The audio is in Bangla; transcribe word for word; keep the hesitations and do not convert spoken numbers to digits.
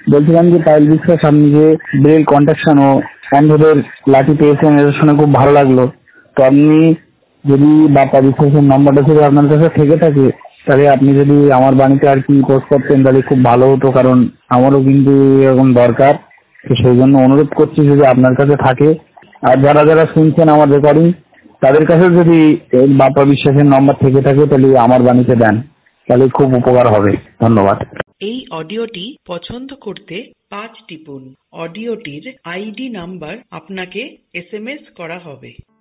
বলছিলাম যে পায়েল বিশ্বাস, আপনি যে ব্রেল কন্ট্রাকশন ও অন্ধদের লাঠি পেয়েছেন, এটা শুনে খুব ভালো লাগলো। তো আপনি যদি বাপ্পা বিশ্বাসের নাম্বারটা যদি আপনার কাছে থেকে থাকে, তাহলে আপনি যদি আমার বাড়িতে আর কি পোস্ট করতেন তাহলে খুব ভালো হতো, কারণ আমারও কিন্তু এরকম দরকার। তো সেই জন্য অনুরোধ করছি যদি আপনার কাছে থাকে। আর যারা যারা শুনছেন আমার রেকর্ডিং, তাদের কাছে যদি এই বাপ্পা বিশ্বাসের নাম্বার থেকে থাকে তাহলে আমার বাড়িতে দেন, তাহলে খুব উপকার হবে। ধন্যবাদ। এই অডিওটি পছন্দ করতে পাঁচ টিপুন। অডিওটির আইডি নাম্বার আপনাকে এস এম এস করা হবে।